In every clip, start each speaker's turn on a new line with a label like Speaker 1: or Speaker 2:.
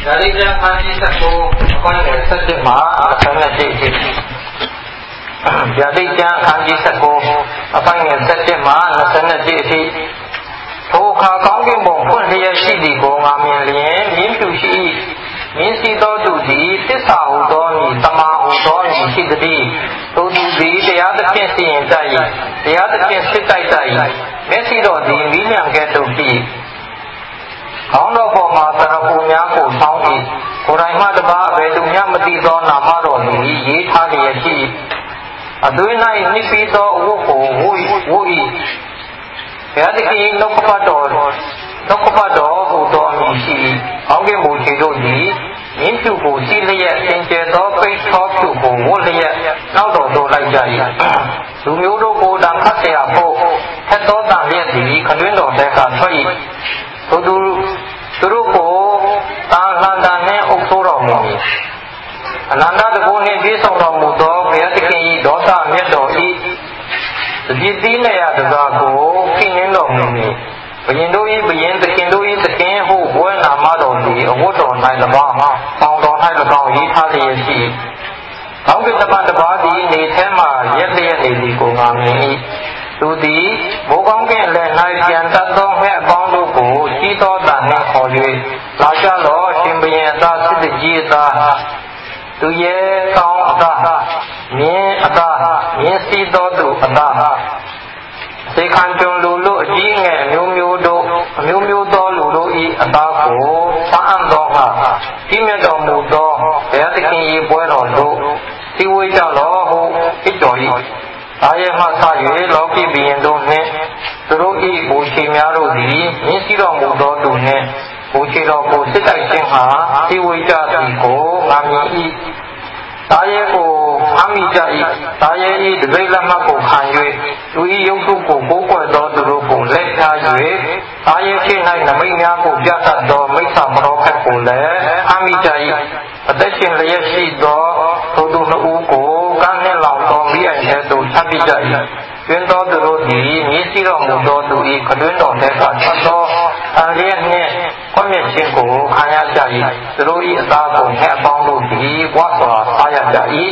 Speaker 1: ဒါရိကျမ်းခန်းကြီး19အပိုင်းငယ်17မှာ27အထိဗျာဒိတ်ကျမ်းခန်းကြီး19အပိုင်းငယ်17မှာ27အထိထိုအခါကောင်းကင်ဘုံဖွင့်လျက်ရှိသည်ကိုငါမြင်လျင်မြင်းဖြူရှိမြင်းစီသောသူသည်သစ္စာဟုသောမည်တမာဟုသောမည်ရှိသည်ထိုသူသည်တရားသဖြင့်စီရင်တတ်၏တရားသဖြင့်စစ်တိုက်တတ်၏မျက်စိတော်သည်မီးလျံကဲ့သို့ဖြစ်ခေါင်းတော်ပေါ်မှာတရဖူများကိုဆောင်း၏ကိုယ်တိုင်မှတပါးအဘယ်သူမျှမသိသောနာမတော်သည်ရေးထားလျက်ရှိအသွေး၌နှိပ်ပြီးသောအဝတ်ကိုဝတ်၏ဘုရားသခင်နှုတ်ကပတ်တော်ဟူသောအမည်ရှိ၏အောင်းကင်ဘုံခြေတို့သည်မြင်းဖြူကိုစီးလျက်သင်ကျဲသောပိတ်သောဖြူကိုဝတ်လျက်နောက်တော်သို့လိုက်ကြ၏လူမျိုးတို့ကိုတန်ခတ်เสียဖို့ထက်သောတန်လျက်သည်ခတွင်းတော်ထဲကထွက်၏သူတို့ကိုတာလန္တာနှင့်အုပ်ဆိုးတော်မူ၏အနန္တတကုနှင့်ပြည့်စုံတော်မူသောဘုရားသခင်၏ဒေါသမြတ်တော်၏တပြည့်သီးနေရတကားကိုခိနှင်းတော်မူ၏ဘယင်တို့၏ဘယင်သခင်တို့၏သခင်ဟုဘွဲနာမတော်သည်အဝတ်တော်၌၎င်းပေါင်တော်၌၎င်းရေးထားလျက်ရှိကောင်းကင်တမန်တပါးသည်နေထဲမှရက်လျက်နေသည်ကိုငါမြင်၏သူသည်မိုးကောင်းကင်လည်း၌ပြန်တတ်သောငှက်အပေါင်းတို့ကိုကြီးသောတန်နှင့်ခေါ်၍လာကြလောရှင်ဘုရင်အသားစစ်တကြီးအသားသူရဲ့ကောင်းအသားမြင်းအသားမြင်းစီသောသူအသားစေခံကြုံလူတို့အကြီးငယ်အမျိုးမျိုးသောလူတို့၏အသားကိုစားအံ့သောငါကြီးမြတ်တော်မူသောဘုရားသခင်၏ပွဲတော်တို့စီဝေးကြလောဟုဣတော်၏အာယမဆ၍လောကီဘီရင်တို့နှင့်သူတို့၏ဘူချီများတို့သည်မြင့်စီတော်မူသောသူနှင့်ဘူချီတော်ကိုစစ်တိုက်ခြင်းဟာစီဝေးကြသည်ကိုငါမြင်၏တာရဲကိုဖမ်းမိကြ၏တာရဲ၏တပိတ်လက်မှတ်ကိုခံ၍သူ၏ရုပ်ထုကိုကိုးကွယ်သောသူတို့ကိုလက်ချ၍တာရဲရှိ၌နမိတ်များကိုပြသသောမိစ္ဆာမနောဖက်ကိုလည်းဖမ်းမိကြ၏အသက်ရှင်လျက်ရှိသောထိုသူနှစ်ဦးကိုကမ်းနှင့်လောင်သောမိအိမ်ထဲသို့ချပစ်ကြ၏တွင်သောသူတို့သည်မြည်စီတော်မူသောသူ၏ခတွင်တော်ထဲကထွက်သောအလျက်နှင့်ခွင့်မြတ်ခြင်းကိုခံရကြ၏သူတို့၏အသားကိုငှက်အပေါင်းတို့သည်ဝါစွာစားရကြ၏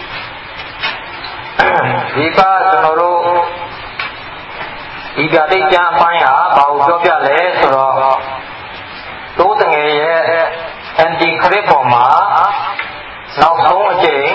Speaker 1: ဒီကကျွန်တော်တို့ဒီကတိတ်ကျမ်းပိုင်းဟာဘာကိုပြောပြလဲဆိုတော့သိုးတငယ်ရဲ့အန်တီခရစ်ပေါ်မှာနောက်ဆုံးအကြိမ်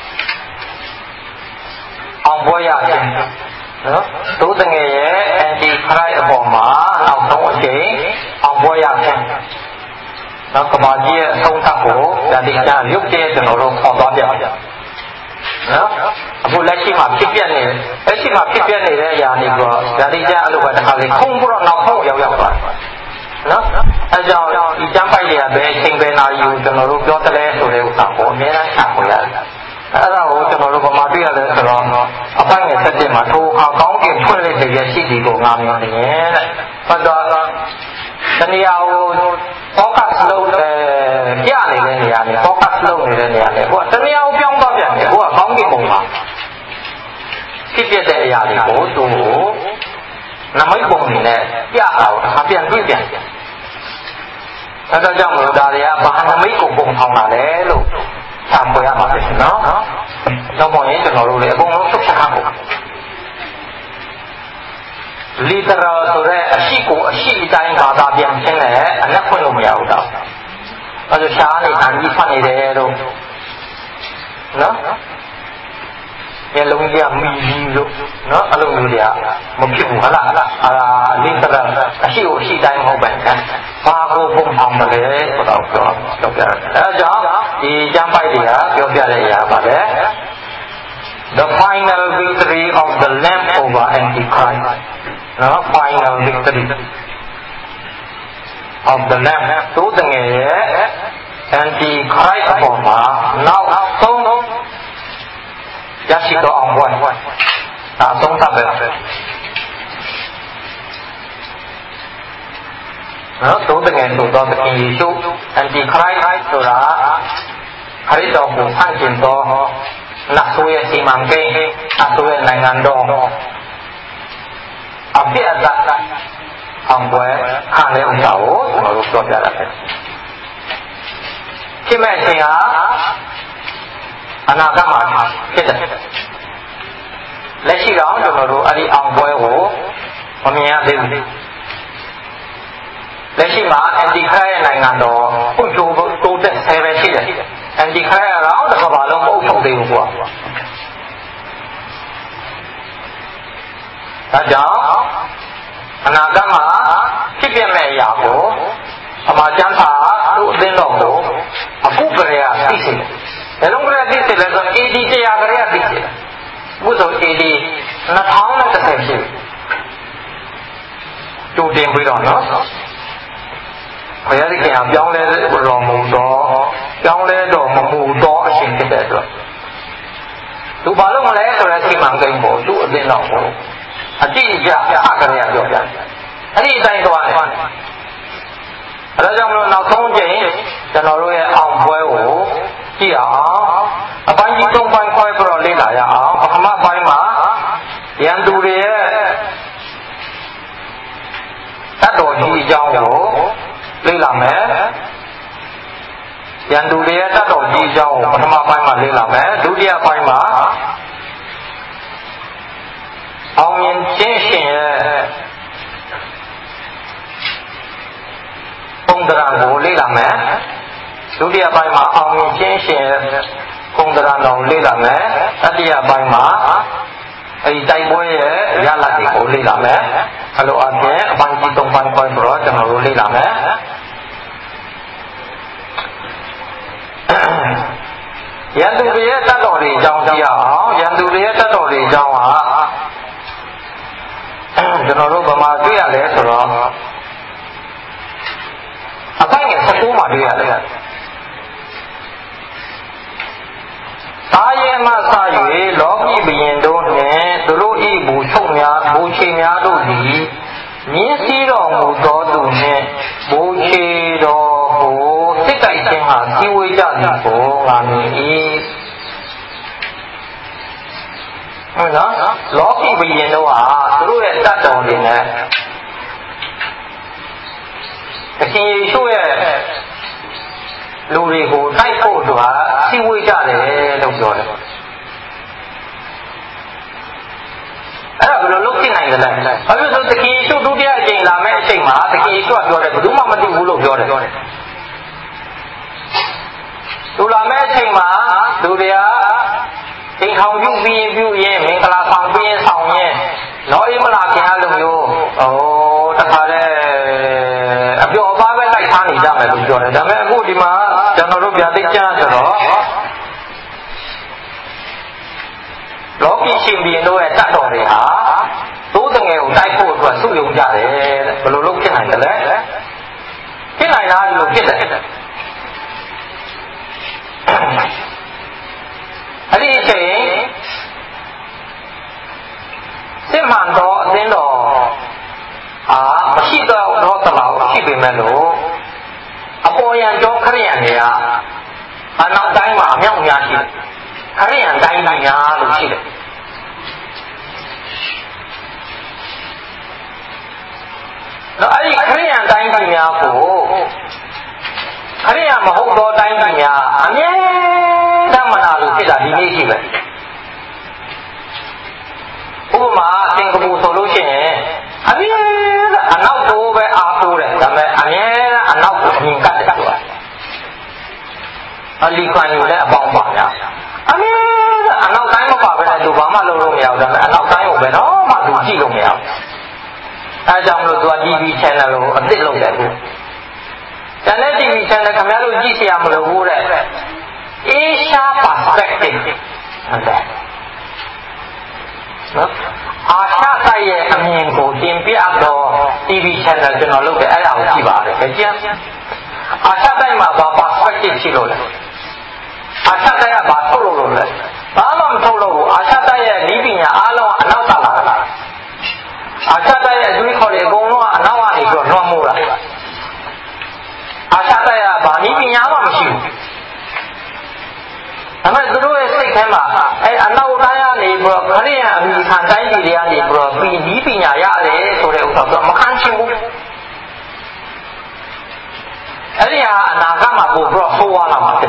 Speaker 1: အောင်ပွဲရခြင်းနော်သိုးတငယ်ရဲ့အန်တီခရစ်အပေါ်မှာနောက်ဆုံးအကြိမ်အောင်ပွဲရခြင်းနောက်ကဘာကြီးရဲ့အဆုံးသတ်ကိုဒါတိတ်ကျမ်းရုပ်တည်းကျွန်တော်တို့ခေါ်သွားပြနော်အခုလက်ရှိမှာဖြစ်ပြနေတဲ့အရာတွေကတော့ဒါတိကျအဲ့လိုပဲတစ်ခါလေးခုံပြီးတော့နောက်ဆုံးရောက်သွားတယ်နော်အဲကြောင့်ဒီကျမ်းပိုက်တွေကပဲချိန်ပဲနာယူကျွန်တော်တို့ပြောတယ်ဆိုတဲ့ဥစ္စာကိုအများအားရှာဖွေရတယ်အဲ့ဒါကိုကျွန်တော်တို့ဗမာပြည်ရတယ်ဆိုတော့အပိုင်းငယ်7မှာထိုအခါကောင်းကင်ဖွင့်လိုက်တဲ့ရှိသည်ကိုငါမြင်တယ်တဲ့ဟုတ်တော့တနည်းအားဖြင့် focus လုပ်ပြနေတဲ့နေရာနဲ့ focus လုပ်နေတဲ့နေရာနဲ့ဟိုတနည်းအားဖြင့်ပြောင်းသွားပြန်တယ်ဟိုကကောင်းကင်ဘုံမှာဖြစ်ပြတဲ့အရာတွေကိုသူ့ကိုနမိတ်ပုံနဲ့ပြတာကိုအပြန်တွေ့ပြန်တယ်။အဲဒါကြောင့်မလို့ဒါတွေကဘာနမိတ်ကိုပုံထောင်တာလဲလို့ရှာဖွေရမှာဖြစ်နော်။တော့ဘုံရင်ကျွန်တော်တို့လည်းအကုန်လုံးသုတ်ချဖို့ literal ဆိုတဲ့အရှိကိုအရှိအတိုင်းဘာသာပြန်ခြင်းနဲ့အနက်ဖွင့်လို့မရဘူးတော့။အဲဒါရှားနေအန်ကြီးဖတ်နေတယ်လို့နော်။မျက်လုံးကြီးကမီကြီးလို့နော်အဲ့လိုမျိုးတွေကမဖြစ်ဘူးဟုတ်လားလိတရအရှိကိုအရှိတိုင်းမဟုတ်ပဲဘာကိုပုံအောင်မလဲဆိုတော့ပြောပြတယ်အဲကြောင့်ဒီကျမ်းပိုက်တွေကပြောပြတဲ့အရာပါပဲ The final victory of the Lamb over Antichrist နော် final victory of the Lamb သို့တငယ်ရဲ့ Antichrist အပေါ်မှာနောက်ဆုံးရရှိတော့အောင်ပွဲဒါသုံးသပ်ပဲနော်သို့တကယ်ဆိုတော့သခင်ယေရှုအန်တီခရစ်ဆိုတာခရစ်တော်ကိုဖန်ဆင်းတော်နတ်ဆိုရဲ့စီမံကိန်းနတ်ဆိုရဲ့နိုင်ငံတော်အပြည့်အစုံအောင်ပွဲခံတဲ့ဥစ္စာကိုကျွန်တော်တို့ပြောပြတာပဲဖြစ်မဲ့အချိန်ဟာအနာဂတ်မှာဖြစ်တယ်လက်ရှိတော့ကျွန်တော်တို့အဲ့ဒီအောင်ပွဲကိုမမြင်ရသေးဘူးလက်ရှိမှာအန်တီခရရဲ့နိုင်ငံတော်ပုတ်ချိုးတိုးတက်ဆဲပဲရှိတယ်အန်တီခရကတော့တစ်ခါလုံးမဟုတ်ထုတ်သေးဘူးကွာဒါကြောင့်အနာဂတ်မှာဖြစ်ပြမဲ့အရာကိုအမှားကျမ်းစာသူ့အသင်းတော်ကိုအခုကလေးကသိစေတယ်ဘယ်လုံးကလေးသိစေလဲဆို AD 100ကလေးကသိစေတယ်အခုဆို AD 2010ရှိတူတင်ပြီးတော့နော်ဘုရားသခင်ကပြောင်းလဲတော်မူတော့ပြောင်းလဲတော်မမူတော့အရှင်ဖြစ်တဲ့အတွက်သူဘာလို့မလဲဆိုတဲ့စီမံကိန်းကိုသူ့အသင်းတော်ကိုအတိအကျအခါကလေးကပြောပြတယ်အဲ့ဒီအတိုင်းသွားတယ်အဲဒါကြောင့်မလို့နောက်ဆုံးချိန်ကျွန်တော်တို့ရဲ့အောင်ပွဲကိုကြည့်အောင်အပိုင်းကြီး၃ပိုင်းခွဲပြီးတော့လေ့လာရအောင်ပထမပိုင်းမှာရန်သူတွေရဲ့တတ်တော်ကြီးအကြောင်းကိုလေ့လာမယ်ရန်သူတွေရဲ့တတ်တော်ကြီးအကြောင်းကိုပထမပိုင်းမှာလေ့လာမယ်ဒုတိယပိုင်းမှာအောင်မြင်ခြင်းရှင်ရဲ့ပုံသဏ္ဍာန်ကိုလေ့လာမယ်ဒုတိယပိုင်းမှာအောင်မြင်ခြင်းရှင်ရဲ့ပုံသဏ္ဍာန်တော်လေ့လာမယ်တတိယပိုင်းမှာအဲဒီတိုက်ပွဲရဲ့ရလဒ်တွေကိုလေ့လာမယ်အလိုအပြင်အပိုင်းကြီး၃ပိုင်းခွဲဆိုတော့ကျွန်တော်တို့လေ့လာမယ်ရန်သူတွေရဲ့တတ်တော်တွေအကြောင်းကြည့်အောင်ရန်သူတွေရဲ့တတ်တော်တွေအကြောင်းဟာကျွန်တော်တို့ဗမာတွေ့ရတယ်ဆိုတော့အပိုင်းငယ်19မှာတွေ့ရတယ်သာယေမစ၍လောကီဘယင်တို့နှင့်သူတို့ဤဘူချုပ်များဘူချေများတို့သည်မြင်းစည်းတော်မူသောသူနှင့်ဘူချေတော်ကိုစစ်တိုက်ခြင်းဟာစည်းဝေးကြသည်ကိုငါမြင်၏ဟုတ်နော်လောကီဘယင်တို့ဟာသူတို့ရဲ့တတ်တော်တွေနဲ့အရှင်ယေရှုရဲ့လူတွေကိုတိုက်ဖို့ဆိုတာစီဝေးကြတယ်လို့ပြောတယ်အဲ့ဒါဘယ်လိုလုပ်ဖြစ်နိုင်တယ်လဲဘာဖြစ်လို့သခင်ယေရှုဒုတိယအကြိမ်လာမယ့်အချိန်မှာသခင်ယေရှုကပြောတယ်ဘယ်သူမှမသိဘူးလို့ပြောတယ်သူလာမယ့်အချိန်မှာသူတွေကအိမ်ထောင်ပြုပြီးပြုရင်မင်္ဂလာဆောင်ပြီးရင်ဆောင်ရင်လောအိမလာခင်အလိုမျိုးတခါတည်းအပျော်ပါပဲလိုက်ထားနေကြမယ်လို့ပြောတယ်ဒါပေမဲ့အခုဒီမှာကျွန်တော်တို့ဗျာသိကျမ်းဆိုတော့လောကီရှင်ဘီတို့ရဲ့တတ်တော်တွေဟာသိုးတငယ်ကိုတိုက်ဖို့အတွက်စုယုံကြတယ်တဲ့ဘယ်လိုလုပ်ဖြစ်နိုင်တယ်လဲဖြစ်နိုင်လားဒီလိုဖြစ်တယ်အဲ့ဒီအချိန်စစ်မှန်သောအသင်းတော်မရှိတော့တလောက်ရှိပေမဲ့လို့အပေါ်ယံကျော်ခရိယန်တွေကအနောက်တိုင်းမှာအမြောက်များရှိတယ်ခရိယန်တိုင်းများလို့ရှိတယ်တော့အဲ့ဒီခရိယန်တိုင်းများကိုခရိယန်မဟုတ်သောတိုင်းများအမြဲတမ်းမနာလို့ဖြစ်တာဒီနေ့ရှိပဲဥပမာစင်ကာပူဆိုလို့ရှိရင်အမြဲအနောက်ကိုပဲအားကိုးတယ်ဒါပေမဲ့အမြဲအနောက်ကိုမြင်ကတ်တယ်ဆိုတာအလီကွန်ယူလည်းအပေါင်းပါများအမြဲအနောက်တိုင်းမပါဘဲနဲ့သူဘာမှလုပ်လို့မရဘူးဒါပေမဲ့အနောက်တိုင်းကိုပဲတော့မှသူကြည့်လို့မရဘူးအဲကြောင့်မလို့သူက TV channel ကိုအသစ်လုပ်တယ်ခုကျန်တဲ့ TV channel ခင်ဗျားတို့ကြည့်เสียမလို့ဘူးတဲ့ Asia Perspective ဟုတ်တယ်နော်အာရှတိုက်ရဲ့အမြင်ကိုတင်ပြတော့ TV channel ကျွန်တော်လုပ်တယ်အဲ့ဒါကိုကြည့်ပါတယ်ကြည့်အာရှတိုက်မှာဘာ perspective ရှိလို့လဲအာရှတိုက်ကဘာထုတ်လို့လဲဘာမှမထုတ်လို့ဘူးအာရှတိုက်ရဲ့ဤပညာအားလုံးကအနောက်ကလာတာအာရှတိုက်ရဲ့အတွေးခေါ်တွေအကုန်လုံးကအနောက်ကနေပြီးတော့လွှမ်းမိုးတာအာရှတိုက်ကဘာဤပညာမှမရှိဘူးဒါပေမဲ့သူတို့ရဲ့စိတ်ထဲမှာအနောက်တိုင်းကနေပြီးတော့ခရိယန်အမိခံတိုင်းပြည်တွေကနေပြီးတော့ဒီပညာရတယ်ဆိုတဲ့ဥစ္စာတော့မခံချင်ဘူးအဲ့ဒီဟာအနာဂတ်မှာပို့ပြီးတော့ဟိုးဝါလာမှာဖြစ်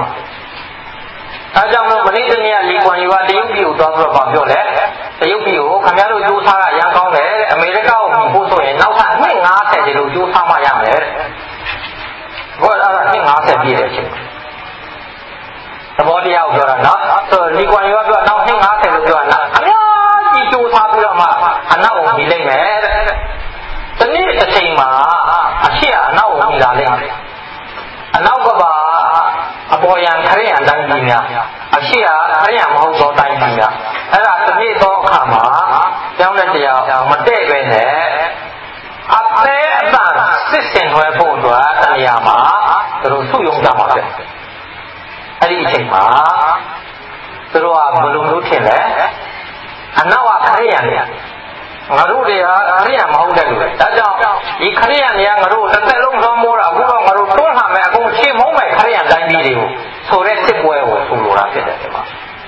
Speaker 1: နေ့တနေ့လီကွန်ယူကတရုတ်ပြည်ကိုသွားပြီးတော့ပြောလဲတရုတ်ပြည်ကိုခင်ဗျားတို့ကြိုးစားတာရန်ကောင်းတယ်အမေရိကကိုမြင်ဖို့ဆိုရင်နောက်ထပ်နှစ်90ဒီလိုကြိုးစားမှရမယ်ဘောအဲ့ဒါနှစ်90ပြည့်တဲ့အချိန်သဘောတရားကိုပြောတာနော်ဆိုလီကွန်ယူကပြောနောက်နှစ်90လို့ပြောတာအများကြီးကြိုးစားပြီးတော့မှအနောက်ကိုမြင်လိုက်မယ်တဲ့တနေ့တစ်ချိန်မှာအရှိအနောက်ကိုမြင်လာလိမ့်မယ်အနောက်ကပါအပေါ်ယံခရိယံတိုင်းပြည်များအရှိအခရိယံမဟုတ်သောတိုင်းပြည်များအဲ့ဒါတနေ့သောအခါမှာကျောင်းတဲ့တရားမတည့်ပဲနဲ့အသေးအတန်စစ်စင်ွယ်ဖို့အတွက်တရားမှာသူတို့စုယုံကြမှာပဲအဲ့ဒီအချိန်မှာသူတို့ကဘယ်လိုမျိုးထင်လဲအနောက်ကခရိယံတွေငါတို့တွေကခရိယံမဟုတ်တဲ့လူတွေဒါကြောင့်ဒီခရိယံတွေကငါတို့တစ်သက်လုံးသောမိုးတာအခုတော့ငါတို့တွန်းလှမယ်အကုန်ချင်းမုံးမယ်ခရိယံတိုင်းပြည်တွေကိုဆိုတဲ့စစ်ပွဲကိုဆိုလိုတာဖြစ်တယ်ဒီမှာ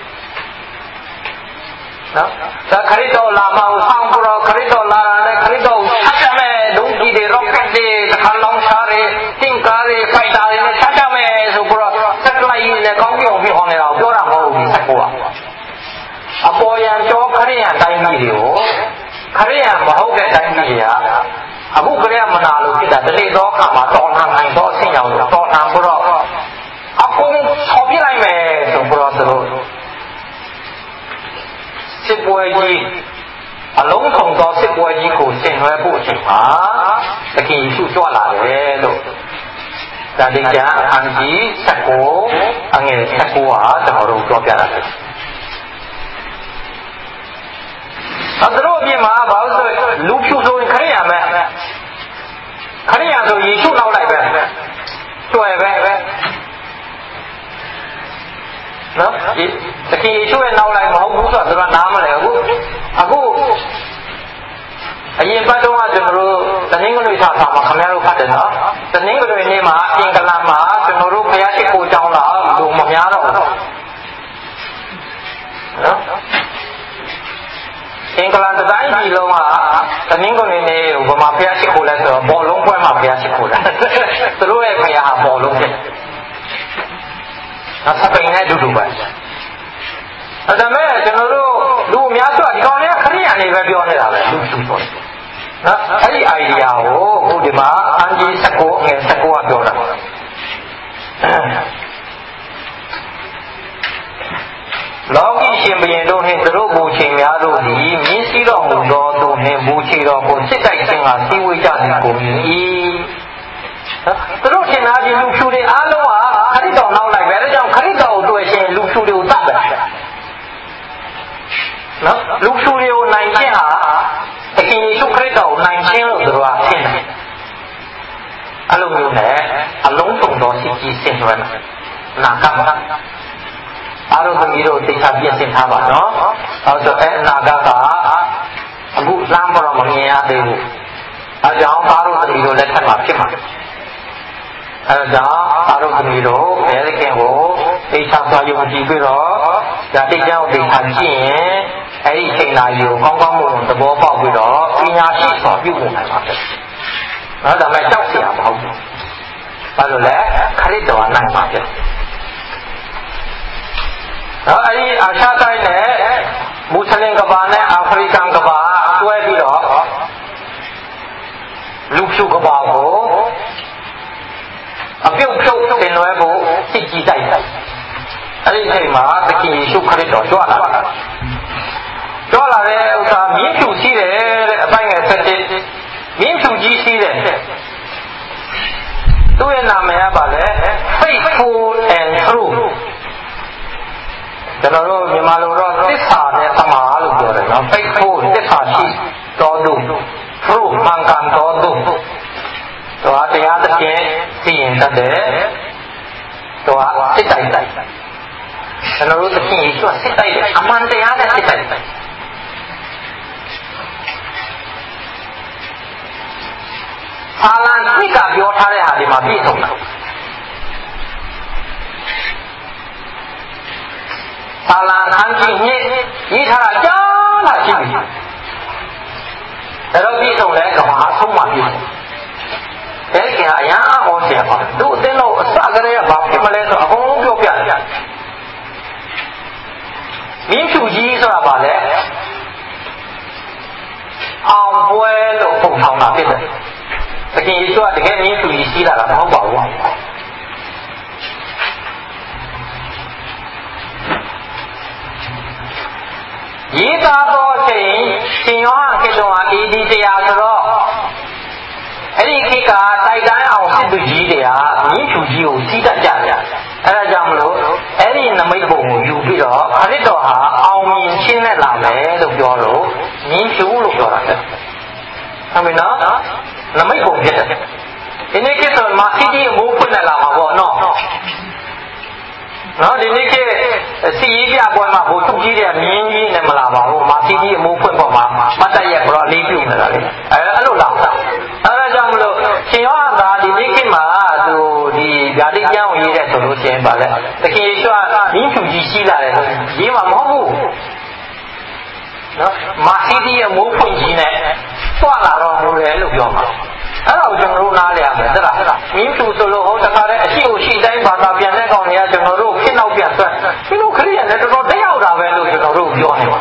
Speaker 1: နော်ဒါခရစ်တော်လာမအောင်ဆောင်ပြီးတော့ခရစ်တော်လာတယ်ခရစ်တော်ဆက်ကြမယ်ဒုံးကြီးတွေ rocket တွေခါလောင်ချားတွေတင်ကားတွေဖိုက်တာတွေနဲ့ဆက်ကြမယ်ဆိုပြီးတော့ဆက်လိုက်ရင်းနဲ့ကောင်းကြောင်ပြီးဟောနေတာကိုပြောတာမဟုတ်ဘူးဒီဆက်ကအပေါ်ယံကျော်ခရိယံတိုင်းပြည်တွေကိုခရိယံမဟုတ်တဲ့တိုင်းပြည်တွေကအခုခရိယံမနာလို့ဖြစ်တာတနေ့သောအခါမှာတော်လှန်နိုင်သောအဆင့်ရောက်တော့တော်လှန်ပြီးတော့အကုန်ဆော်ပြလိုက်မယ်ဆိုပြီးတော့သူတို့စစ်ပွဲကြီးအလုံးစုံသောစစ်ပွဲကြီးကိုဆင်နွှဲဖို့အချိန်မှာသခင်ယေရှုကြွလာတယ်လို့ဒါတိကျမ်းအခန်းကြီး19အငယ်19ဟာကျွန်တော်တို့ပြောပြတာဖြစ်သူတို့အပြင်မှာဘာလို့ဆိုလူဖြူဆိုရင်ခရိယာမယ်ခရိယာဆိုယေရှုနောက်လိုက်ပဲကျွယ်ပဲနော်ဒီတခင်ယေရှုရဲ့နောက်လိုက်မဟုတ်ဘူးဆိုတော့သူကနားမလဲအခုအရင်ပတ်တော့ကကျွန်တော်တို့တနင်္ဂနွေစာမှာခင်ဗျားတို့ဖတ်တယ်နော်တနင်္ဂနွေနေ့မှာအင်္ဂလန်မှာကျွန်တော်တို့ဘုရားရှိခိုးကျောင်းလာလူမများတော့ဘူးနော်အင်္ဂလန်တိုင်းပြည်လုံးကတနင်္ဂနွေနေ့ဗမာဘုရားရှိခိုးလဲဆိုတော့ဘောလုံးပွဲမှာဘုရားရှိခိုးတယ်သူတို့ရဲ့ဘုရားဟာဘောလုံးဖြစ်စပိန်နဲ့တူတူပဲဒါပေမဲ့ကျွန်တော်တို့လူအများစုကဒီကောင်တွေကခရိယန်တွေပဲပြောနေတာပဲလူစုဆိုတယ်နော်အဲ့ဒီ idea ကိုအခုဒီမှာအန်ကြီး19ငယ်19ကပြောတာလောကီရှင်ဘုရင်တို့နှင့်သူတို့ဘူချေများတို့သည်မြင်းစည်းတော်မူသောသူနှင့်ဘူချေတော်ကိုစစ်တိုက်ခြင်းကစီဝေးကြသည်ကိုမြင်၏သူတို့ထင်သားကြီးလူဖြူတွေအားလုံးကခရစ်တော်နောက်လိုက်ပဲဒါကြောင့်ခရစ်တော်ကိုတွေ့ရှင်လူဖြူတွေကိုတတ်တယ်နော်လူဖြူတွေကိုနိုင်ခြင်းဟာသခင်ယေရှုခရစ်တော်ကိုနိုင်ခြင်းလို့သူတို့ကထင်တယ်အလုံးမျိုးနဲ့အလုံးစုံသောစစ်ကြီးဆင်နွှဲနာကမှာအားလုံးသမီးတို့သိချပြင်ဆင်ထားပါနော်။အဲဆိုအနာဂတ်ကအခုလမ်းပေါ်မမြင်ရသေးဘူး။အဲကြောင့်အားလုံးသမီးတို့လက်ထက်မှာဖြစ်မှာ။အဲကြောင့်အားလုံးသမီးတို့ဘယ်ခင်ကိုသိချစွာယုံကြည်ပြီးတော့ဒါတိတ်ကြောင့်သိချကြည့်ရင်အဲဒီအချိန်တိုင်းကိုကောင်းကောင်းမွန်မွန်သဘောပေါက်ပြီးတော့ပညာရှိစွာပြုလုပ်နိုင်ပါမယ်။ဒါပေမဲ့ကြောက်စရာမဟုတ်ဘူး။ဘာလို့လဲခရစ်တော်ကနိုင်ပါဖြစ်။နော်အဲဒီအာရှတိုင်းနဲ့မွတ်စလင်ကဘာနဲ့အာဖရိကန်ကဘာတွဲပြီးတော့လူဖြူကဘာကိုအပြုတ်ဖြုတ်ဆင်နွှဲဖို့စိတ်ကြီးတိုက်တယ်အဲဒီအချိန်မှာသခင်ယေရှုခရစ်တော်ကြွလာတာကြွလာတဲ့ဥစ္စာမြင်းဖြူရှိတယ်တဲ့အပိုင်းငယ်7မြင်းဖြူကြီးရှိတယ်သူ့ရဲ့နာမည်ကပါလေ faithful and trueကျွန်တော်တို့မြန်မာလိုတော့သစ္စာနဲ့သမာလို့ပြောတယ်နော် faithful သစ္စာရှိတော်သူ true မှန်ကန်တော်သူတော့တရားသဖြင့်သိရင်တတ်တယ်တော့စစ်တိုက်ကျွန်တော်တို့သဖြင့်ယေရှုစစ်တိုက်တယ်အမှန်တရားနဲ့စစ်တိုက်တယ်သာလန်သိကပြောထားတဲ့ဟာဒီမှာပြည့်စုံတယ်သာလန်အန်ကြီးညစ်ရေးထားတာကြားလာရှိပြီဒါတော့ပြည့်စုံတဲ့ကဘာအဆုံးမှပြည့်စုံတဲ့ကအရာအဟောဆရာပါတို့အသိလို့အစကတည်းကဘာဖြစ်မလဲဆိုအကုန်လုံးပြောပြတယ်ဆိုတာပါလေအောင်ပွဲလို့ပုံထောင်တာဖြစ်တယ်သခင်ယေရှုကတကယ်မြင့်သူကြီးရှိလာတာမဟုတ်ပါဘူးရေးသားတော့ချိန်ရှင်ယောဟန်ခေတ္တက AD 100ဆိုတော့အဲ့ဒီခေတ်ကတိုက်တိုင်းအောင်စစ်သူကြီးတွေကမြင့်သူကြီးကိုစီးတတ်ကြတယ်အဲ့ဒါကြောင့်မလို့အဲ့ဒီနမိတ်ပုံကိုယူပြီးတော့ခရစ်တော်ဟာအောင်မြင်ခြင်းနဲ့လာမယ်လို့ပြောတော့မြင့်သူလို့ပြောတာတဲ့ဟုတ်ပြီနော်နမိတ်ပုံဖြစ်တယ်ဒီနေ့ခေတ်ဆိုမှာစီးကြီးအမိုးဖွင့်နေလာမှာပေါ့နော်နော်ဒီနေ့ခေတ်စီးကြီးပြပွဲမှာဘိုလ်ချုပ်ကြီးတွေကမြင်းကြီးနဲ့မလာပါဘူးမာစီးကြီးအမိုးဖွင့်ပေါ်မှာမတ်တရက်ပြီးတော့လေးပြုတ်နေတာလေအဲ့လိုလာတာအဲ့ဒါကြောင့်မလို့ရှင်ယောဟန်ကဒီနေ့ခေတ်မှာသူဒီဗျာဒိတ်ကျမ်းကိုရေးတဲ့ဆိုလို့ရှိရင်ပါလေသခင်ယေရှုကမြင်းဖြူကြီးရှိလာတယ်လို့ရေးမှာမဟုတ်ဘူးနော်မာစီးကြီးအမိုးဖွင့်ကြီးနဲ့တွာလာတော့မူတယ်လို့ပြောမှာအဲ့ဒါကိုကျွန်တော်တို့နားလည်ရမယ်တဲ့လားမင်းဖြူဆိုလို့ဟောတခါတည်းအရှိကိုရှိတိုင်းဘာသာပြန်တဲ့ကောင်တွေကကျွန်တော်တို့ခင်းနောက်ပြန်ဆွဲဒီလိုခရီးရတယ်တော်တော်တက်ရောက်တာပဲလို့ကျွန်တော်တို့ပြောနေပါ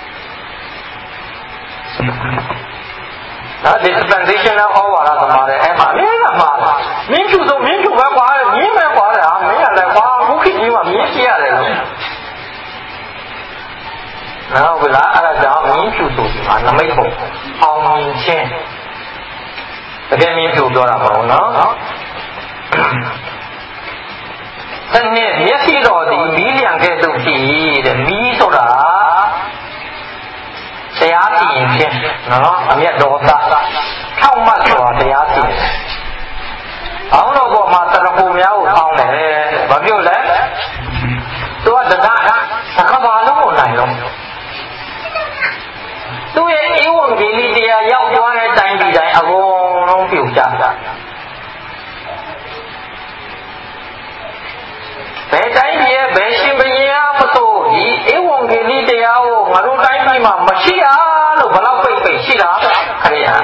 Speaker 1: ဒါ dispensational ဟောပါလားသမားတဲ့အဲ့မှာလေးကမှာမင်းဖြူဆိုမင်းဖြူပဲကွာမြင်းပဲကွာတဲ့ဟာမင်းရတယ်ကွာခုခေတ်ကြီးမှာမြင်းရှိရတယ်လို့နော်ဘုရားအဲ့ဒါကြောင့်မင်းဖြူဆိုဒီမှာနမိတ်ပုံအောင်မြင်ခြင်းတကယ်မြင်ဖြူပြောတာမဟုတ်နော်တနေ့မျက်စိတော်ဒီမီးလျံခဲ့သူဖြစ်တဲ့မီးဆိုတာတရားစီရင်ခြင်းနော်အမျက်ဒေါသထောက်မှတ်ဆိုတာတရားစီရင်အောင်တော့ပေါ်မှာတရပူများကိုထောင်းတယ်ဘာပြောလဲသူကတက္ကဘာလုံးကိုနိုင်တော့သူရဲ့ဧဝံဂေလိတရားရောက်သွားတဲ့တိုင်းပြည်တိုင်းအကုန်လုံးပြုတ်ကြတာဘယ်တိုင်းပြည်ရဲ့ဘယ်ရှင်ဘုရင်မဆိုဒီဧဝံဂေလိတရားကိုငါတို့တိုင်းပြည်မှာမရှိအားလို့ဘလောက်ပိတ်ရှိတာခရိယာ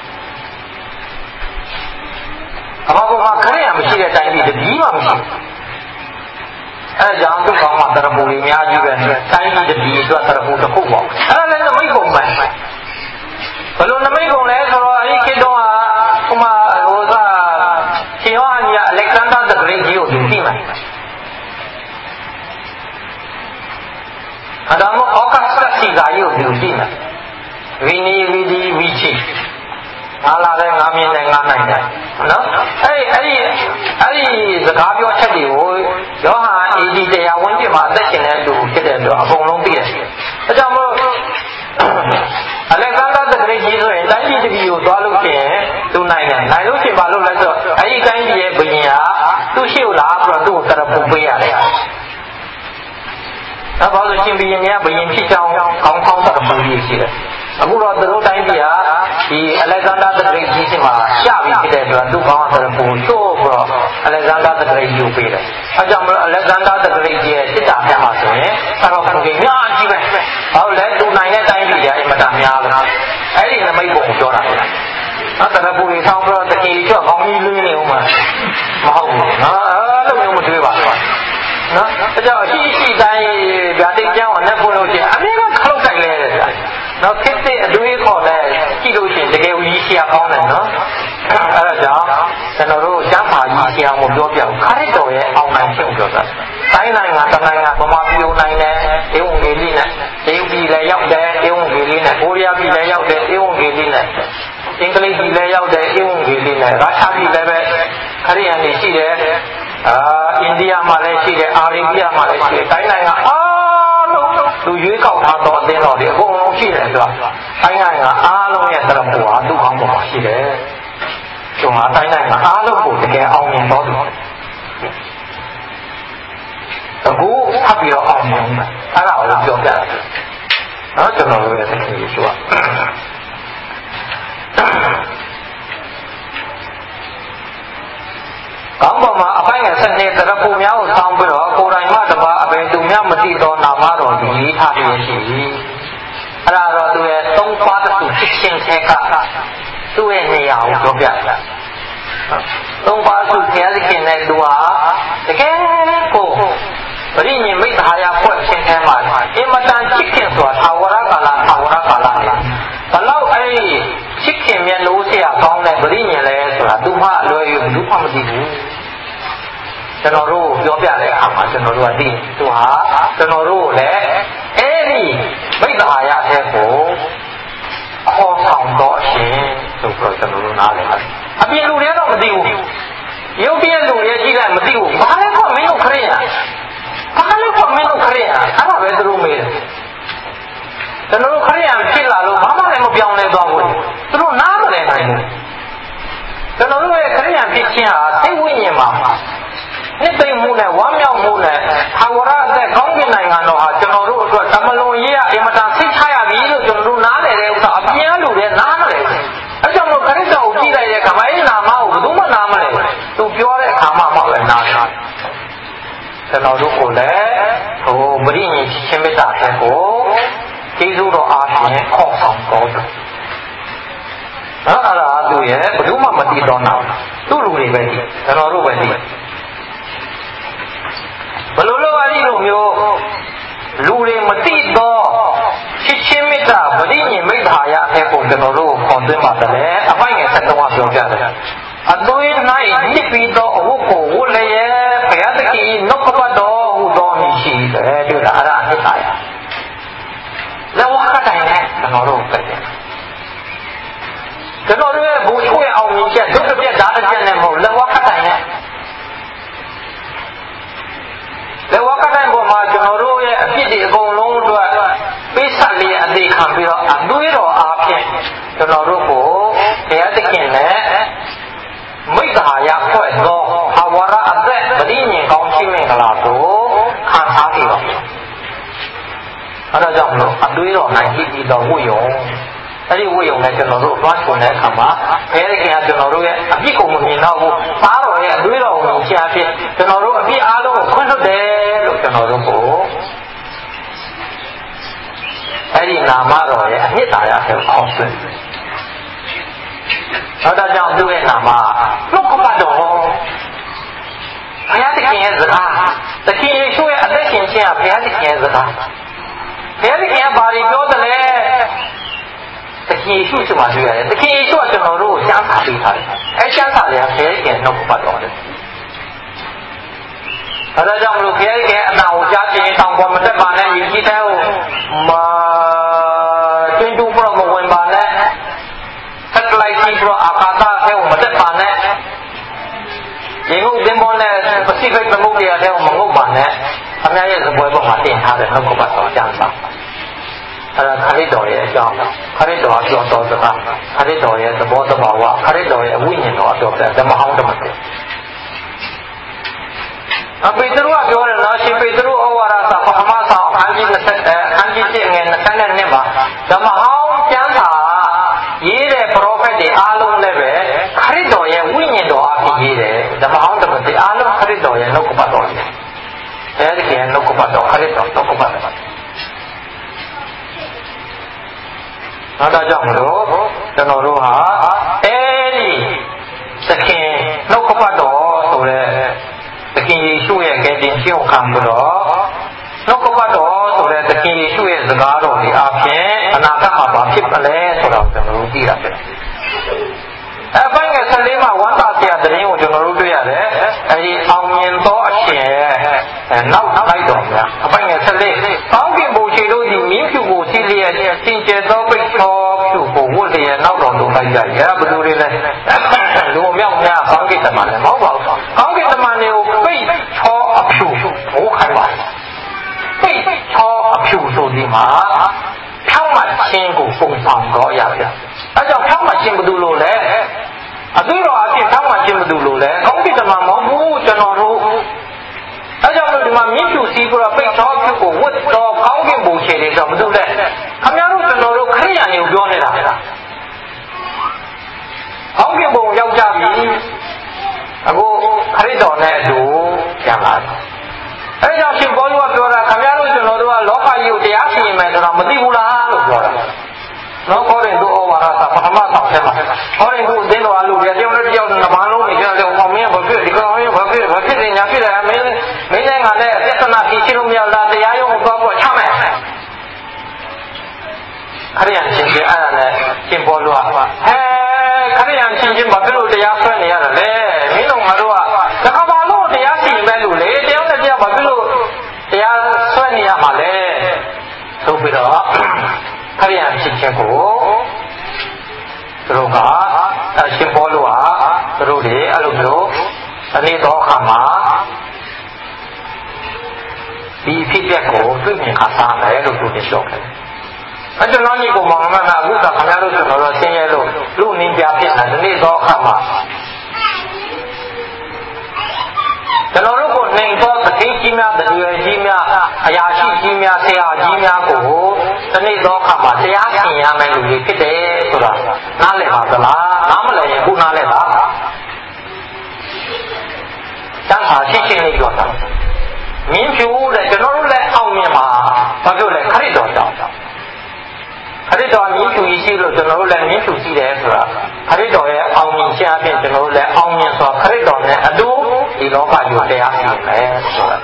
Speaker 1: အဘဘမှာခရိယာမရှိတဲ့တိုင်းပြည်တပြည်မှမရှိအဲကြောင့်သူ့ကောင်းမှာတရပူတွေအများကြီးပဲတိုင်းပြည်တပြည်အတွက်တရပူတစ်ခုပေါ့အဲ့ဒါလည်းနမိတ်ပုံပဲဘယ်လိုနမိတ်ပုံလဲဆိုတော့အဲ့ဒီခေတ်တုန်းကဟိုမှာဟိုကရှင်ယောဟန်ကြီးအလက်ဆန္ဒာthe Greatကြီးကိုသူသိမှာအဒါမို့အောက်ကစစီဂါကြီးကိုသူသိမှာဝီနီဝီဒီဝီချီငါလာတဲ့ငါမြင်တယ်ငါနိုင်တယ်နော်အဲ့ဒီစကားပြောချက်တွေကိုယောဟန် AD 100ဝန်းကျင်မှာအသက်ရှင်တဲ့လူဖြစ်တဲ့အတွက်အကုန်လုံးသိတယ်အဲကြောင့်မို့အလက်ဆန္ဒာthe Greatကြီးဆိုရင်တိုင်းပြည်တစ်ပြည်ကိုသွားလို့ရှိရင်သူနိုင်တယ်နိုင်လို့ရှိရင်ဘာလို့လဲဆိုတော့အဲ့ဒီတိုင်းပြည်ရဲ့ဘုရင်ကသူ့ရှိကိုလာပြီးတော့သူ့ကိုတရပူပေးရတယ်ဒါဘာလို့ရှင်ဘုရင်များဘုရင်ဖြစ်ကြောင်းကောင်းကောင်းတရပူကြီးရှိတယ်အခုတော့သူတို့တိုင်းပြည်ကဒီအလက်ဆန္ဒာthe Greatကြီးစီမှာရှပြီးဖြစ်တဲ့အတွက်သူ့ကောင်းတရပူချို့ပြီးတော့အလက်ဆန္ဒာthe Greatကြီးကိုပေးတယ်အဲကြောင့်မလို့အလက်ဆန္ဒာthe Greatကြီးရဲ့စစ်တာပြမှာဆိုရင်တရပူကြီးများကြီးပဲဘာလို့လဲသူနိုင်တဲ့တိုင်းပြည်ကအင်မတန်များလားအဲ့ဒီနမိတ်ပုံကိုပြောတာလေနော်တရပူတွေဆောင်းပြီးတော့တကယ်ကျော်ကောင်းကြီးလွင်းနေဦးမှာမဟုတ်ဘူးနော်အဲ့လိုမျိုးမတွေးပါဘူးနော်အဲကြောင့်အရှိတိုင်းဗျာဒိတ်ကျမ်းကိုနဲ့ပို့လို့ချင်းအမြဲတမ်းခလုတ်တိုက်လဲတယ်ဗျာနော်ခစ်တဲ့အတွေးခေါ်လဲကြည့်လို့ချင်းတကယ်ဝီးရှာကောင်းတယ်နော်အဲဒါကြောင့်ကျွန်တော်တို့ကျမ်းစာကြီးဆရာကိုပြောပြခရစ်တော်ရဲ့အောင်နိုင်ခြင်းကိုပြောတာတိုင်းနိုင်ငံတနိုင်ငံဗမာပြည်နိုင်တယ်ဧဝံဂေလိနဲ့တရုတ်ပြည်လည်းရောက်တယ်ဧဝံဂေလိနဲ့ကိုရီးယားပြည်လည်းရောက်တယ်ဧဝံဂေလိနဲ့အင်္ဂလိပ်ပြည်လည်းရောက်တယ်ဧဝံဂေလိနဲ့ရုရှားပြည်လည်းပဲခရိယန်တွေရှိတယ်အိန္ဒိယမှာလည်းရှိတယ်အာရေဗျမှာလည်းရှိတယ်တိုင်းနိုင်ငံအားလုံးသူရွေးကောက်ထားသောအသင်းတော်တွေအကုန်လုံးရှိတယ်ဆိုတာတိုင်းနိုင်ငံအားလုံးရဲ့တရပူဟာသူ့ကောင်းပေါ်မှာရှိတယ်ကျွန်တော်တိုင်းနိုင်ငံအားလုံးကိုတကယ်အောင်မြင်တော်သူအခုဖတ်ပြီးတော့အောင်မြင်တယ်အဲ့ဒါကိုပြောပြတယ်နော်ကျွန်တော်တို့ရဲ့သခင်ယေရှုကကောင်းပေါ်မှာအပိုင်းငယ်7တရပူများကိုဆောင်းပြီးတော့ကိုယ်တိုင်မှတပါအပင်သူများမသိသောနာမတော်ဒီရေးထားပြီးရှိပြီအဲ့ဒါတော့သူရဲ့သုံးပါးတစ်ခုဖြစ်ခြင်းဆက်ကသူ့ရဲ့နေရာကိုပြောပြတာသုံးပါးစုဘုရားသခင်နဲ့သူဟာတကယ်ကိုပရိညင်မိတ္တာယဖွဲ့ခြင်းထဲမှာအင်မတန်ချစ်ခင်ဆိုတာသာဝရကာလလေဘလောက်အဲ့ဒီချစ်ခင်မြတ်လို့ဆရာကောင်းတဲ့ပရိညင်လဲဆိုတာသူမှအလွယ်ယူဘူးမှမသိဘူးကျွန်တော်တို့ပြောပြတဲ့အခါမှာကျွန်တော်တို့ကသိသူဟာကျွန်တော်တို့လည်းအဲ့ဒီမိတ္တာယအတဲ့ကိုခေါ်ဆောင်တော့ရှင်ဆိုတော့ကျွန်တော်တို့နားလည်ပါတယ်အပြင်လူတွေတော့မသိဘူးရုပ်တရက်လူတွေကြီးလိုက်မသိဘူးဘာလဲခေါ်မင်းတို့ခရစ်ယာန်ဘာလဲခေါ်မင်းတို့ခရစ်ယာန်အဲ့ဒါပဲသူတို့မေးတယ်ကျွန်တော်တို့ခရစ်ယာန်ဖြစ်လာလို့ဘာမှလည်းမပြောင်းလဲသွားဘူးသူတို့နားမလည်နိုင်ဘူးကျွန်တော်တို့ရဲ့ခရစ်ယာန်ဖြစ်ခြင်းဟာစိတ်ဝိညာဉ်မှာနှစ်သိမ့်မှုနဲ့ဝမ်းမြောက်မှုနဲ့ထာဝရအသက်ကောင်းကင်နိုင်ငံတော်ဟာကျွန်တော်တို့အတွက်တမလွန်ရေးရအင်မတန်စိတ်ချရပြီလို့ကျွန်တော်တို့နားလည်တဲ့ဥစ္စာအပြင်းလူတွေနားမလည်ဘူးအဲကြောင့်မို့ခရစ်တော်ကိုကြည့်လိုက်တဲ့အခါမှာအဲ့ဒီနာမကိုဘယ်သူမှနားမလည်ဘူးသူပြောတဲ့အခါမှပဲနားတယ်ကျွန်တော်တို့ကိုလည်းဟိုပရိညင်ချင်းမေတ္တာတဲ့ကိုကျေးဇူးတော်အားဖြင့်ခေါ်ဆောင်တော်တယ်အဲ့ဒါသူရဲ့ဘယ်သူမှမသိတော့နာသူ့လူတွေပဲသိကျွန်တော်တို့ပဲသိဘယ်လိုလုပ်အဲ့ဒီလိုမျိုးလူတွေမသိတော့ချစ်ချင်းမေတ္တာပရိညင်မိတ္တာယအဲ့ကိုကျွန်တော်တို့ခွန်သွင်းပါတယ်အပိုင်းငယ်73ကပြောပြတယ်အသွေး၌ညစ်ပြီးတော့အဝတ်ကိုဝတ်လျက်ဘုရားသခင်နှုတ်ကပတ်တော်ဟူတော်မူရှိတယ်တွေ့လားအဲ့ဒါအနှစ်သာရလက်ဝါးကတိုင်နဲ့ကျွန်တော်တို့ပဲကျွန်တော်တို့ရဲ့ဘူချိုးရဲ့အောင်မြင်ချက်ဒုက္ခပြတ်ဓာတ်ချက်နဲ့မဟုတ်လက်ဝါးကတိုင်နဲ့လက်ဝါးကတိုင်ပေါ်မှာကျွန်တော်တို့ရဲ့အဖြစ်တွေအကုန်လုံးအတွက်ပိဿလေးအသေးခံပြီးတော့အသွေးတော်အားဖြင့်ကျွန်တော်တို့ကိုဘုရားသခင်နဲ့မိတ္တာယဖွဲ့သောဟာဝရအသက်ပရိညင်ကောင်းရှိမင်္ဂလာကိုခံစားပြီးတော့အဲဒါကြောင့်မလို့အသွေးတော်နိုင်ပြီးတော့ဝိယုံအဲ့ဒီဝိယုံနဲ့ကျွန်တော်တို့သွားချွန်တဲ့အခါမှာဘုရားသခင်ကကျွန်တော်တို့ရဲ့အပြစ်ကိုမမြင်တော့ဘူးသားတော်ရဲ့အသွေးတော်ကိုရှားဖြစ်ကျွန်တော်တို့အပြစ်အားလုံးကိုခွင့်လွှတ်တယ်လို့ကျွန်တော်တို့ကိုအဲ့ဒီနာမတော်ရဲ့အနှစ်သာရကိုခေါ်ဆွဲတယ်အဲဒါကြောင့်သူ့ရဲ့နာမနှုတ်ကပတ်တော်ဘုရားသခင်ရဲ့စကားသခင်ယေရှုရဲ့အသက်ရှင်ခြင်းဟာဘုရားသခင်ရဲ့စကားဘုရားသခင်ကဘာတွေပြောတယ်လဲသခင်ယေရှုဆိုမှတွေ့ရတယ်သခင်ယေရှုကကျွန်တော်တို့ကိုရှားစာပေးထားတယ်အဲရှားစာတွေကဘုရားသခင်နှုတ်ကပတ်တော်တယ်အဲဒါကြောင့်မလို့ဘုရားသခင်အနာကိုကြားခြင်းတောင်းပေါ်မတက်ပါနဲ့ယဉ်ကျေးတဲ့ဟိုတွင်တူပြမဝင်ပါနဲ့ဆက်လိုက်ပြီးတော့အာကာသထဲကိုမတက်ပါနဲ့ရေငုတ်သင်္ဘောနဲ့ပစိဖိတ်သမုဒ္ဒရာထဲကိုမငုတ်ပါနဲ့အများရဲ့သပွဲပေါ်မှာတင်ထားတဲ့နှုတ်ကပတ်တော်ကျမ်းစာအဲ့ဒါခရစ်တော်ရဲ့အကြောင်းခရစ်တော်အပြောတော်စကားခရစ်တော်ရဲ့သဘောတဘာဝခရစ်တော်ရဲ့ဝိညာဉ်တော်အပြောတဲ့ဓမ္မဟောင်းဓမ္မတွေအပေတရုကပြောတယ်နော်ရှင်ပေတရုဩဝါဒစာပထမဆောင်အခန်းကြီး20အခန်းကြီး1ငယ်22မှာဓမ္မဟောင်းကျမ်းစာရေးတဲ့ပရောဖက်တွေအားလုံးလည်းပဲခရစ်တော်ရဲ့ဝိညာဉ်တော်အဖြစ်ရေးတယ်ဓမ္မဟောင်းဓမ္မတွေအားလုံးခရစ်တော်ရဲ့နှုတ်ကပတ်တော်တွေအဲဒီကနှုတ်ကပတ်တော်ခရစ်တော်နှုတ်ကပတ်တော်နောက်တော့ကြောင့်မလို့ကျွန်တော်တို့ဟာအဲဒီသခင်နှုတ်ကပတ်တော်ဆိုတဲ့သခင်ယေရှုရဲ့ကယ်တင်ခြင်းကိုခံပြီးတော့နှုတ်ကပတ်တော်ဆိုတဲ့သခင်ယေရှုရဲ့စကားတော်ဒီအပြင်အနာဂတ်မှာဘာဖြစ်မလဲဆိုတော့ကျွန်တော်တို့သိတာပဲအပိုင်းငယ်14မှာဝမ်းသာစရာသတင်းကိုကျွန်တော်တို့တွေ့ရတယ်အဲဒီအောင်မြင်သောအရှင်နောက်လိုက်တော်များအပိုင်းငယ်14ကောင်းကင်ဘုရားတို့သည်မြင်းဖြူကိုစီးလျက်စင်ကြယ်သောပိတ်ချောဖြူကိုဝတ်လျက်နောက်တော်သို့လိုက်ကြရဘယ်သူတွေလဲလူမြောက်များကောင်းကင်တမန်လည်းမဟုတ်ပါဘူးကောင်းကင်တမန်တွေကိုပိတ်ချောအဖြူဟိုခိုင်းပါပိတ်ချောအဖြူဆိုဒီမှာဖြောင်းမှချင်းကိုပုံဆောင်တော့ရပြအဲကြောင့်ဖြောင်းမှချင်းဘယ်သူလို့လဲအသွေးတော်အဖြစ်ဖြောင်းမှချင်းဘယ်သူလို့လဲကောင်းကင်တမန်မဟုတ်ဘူးကျွန်တော်တို့အဲကြောင့်လို့ဒီမှာမြင့်ဖြူစီးပြီးတော့ပိတ်ချောအဖြူကိုဝတ်တော့ကောင်းကင်ဘုံခြေတွေတော့ဘယ်သူလဲခင်ဗျားတို့ကျွန်တော်တို့ခရိယာန်တွေကိုပြောနေတာကောင်းကင်ဘုံရောက်ကြပြီအခုခရစ်တော်နဲ့အတူပြန်လာတယ်အဲကြောင့်ရှင်ဘောလူကပြောတာခင်ဗျားတို့ကျွန်တော်တို့ကလောကကြီးကိုတရားစီရင်မယ်ဆိုတော့မသိဘူးလားလို့ပြောတာနော်ခေါ်ရင်တို့ဩဝါဒစာပထမဆောင်ထဲမှာခေါ်ရင်တို့အသင်းတော်အလူတွေတယောက်နဲ့တယောက်နှမလုံးနေကြတယ်ဟောမင်းဘာဖြစ်ဒီကောင်မင်းဘာဖြစ်နေညာဖြစ်တယ်မင်းနဲ့ငါနဲ့ပြဿနာဖြစ်လို့မရလားတရားရုံးကိုသွားချမယ်ခရိယန်ချင်းချင်းအဲ့ဒါနဲ့ကျင်ပေါ်လို့ဟဲခရိယန်ချင်းချင်းဘာဖြစ်လို့တရားဆွဲနေရတာလဲမင်းတို့ငါတို့ကတခါပါလို့တရားစီရင်မဲ့လူလေတယောက်နဲ့တယောက်ဘာဖြစ်လို့တရားဆွဲနေရမှာလဲဆိုပြီးတော့ခရိယန်ချင်းချင်းကိုသူတို့ကရှင်ပေါ်လို့သူတို့တွေအဲ့လိုမျိုးအနည်းတော့အခါမှာဒီဖြစ်တဲ့ကိုတွေ့မြင်ခါစားမယ်လို့သူတွေပြောတယ်အဲ့ကျွန်တော်ညီကိုမောင်မကအခုကခင်ဗျားတို့ကျွန်တော်တို့ဆင်းရဲလို့လူနင်းပြဖြစ်တာဒီနေ့တော့အခါမှာကျွန်တော်တို့ကိုနေတော့တတိကြီးများတရွယ်ကြီးများအရာရှိကြီးများဆရာကြီးများကိုဒီနေ့တော့အခါမှာတရားဆင်ရမယ်လူတွေဖြစ်တယ်ဆိုတာနားလည်ပါသလားနားမလည်ရင်ခုနားလည်ပါတန်းစာရှိချင်းလေးပြောတာမင်းဖြူတဲ့ကျွန်တော်တို့လည်းအောင်မြင်မှာဘာဖြစ်လဲခရစ်တော်ကြောင့်ခရစ်တော်မြင့်ဖြူရှိလို့ကျွန်တော်တို့လည်းမြင့်ဖြူရှိတယ်ဆိုတာခရစ်တော်ရဲ့အောင်မြင်ခြင်းအပြင်ကျွန်တော်တို့လည်းအောင်မြင်စွာခရစ်တော်နဲ့အတူဒီလောကကိုတရားစီရင်မယ်ဆိုတာ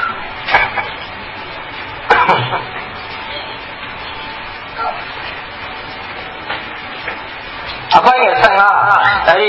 Speaker 1: အပိုင်း15အဲဒီ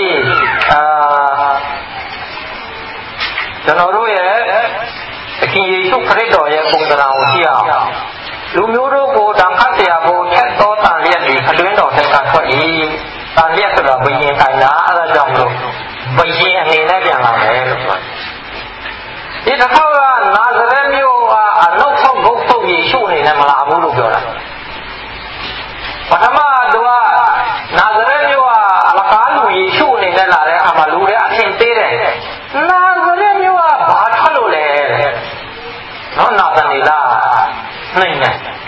Speaker 1: ကျွန်တော်တို့ရဲ့သခင်ယေရှုခရစ်တော်ရဲ့ပုံသဏ္ဍာန်ကိုကြည့်အောင်လူမျိုးတို့ကိုတန်ခတ်တရားကိုချက်တော်တန်လျက်ဒီအတွင်းတော်ထက်ကထွက်၏တန်လျက်ဆိုတာဘယင်တိုင်တာအဲဒါကြောင့်မလို့ဘယင်အနေနဲ့ပြန်လာတယ်လို့ပြောဒီတစ်ခေါက်ကနာဇရက်မြို့ကအနှုတ်ထုတ်ဘုတ်ထုတ်ယေရှုအနေနဲ့မလာဘူးလို့ပြောတာပထမသူကနာဇရက်မြို့ကအလကားလူယေရှုအနေနဲ့လာတဲ့အခါမှာလူတွေအထင်သေးတယ်နာဇရက်မြို့ကဘာထွက်လို့လဲနော်နာသနီလာနှိမ့်နေ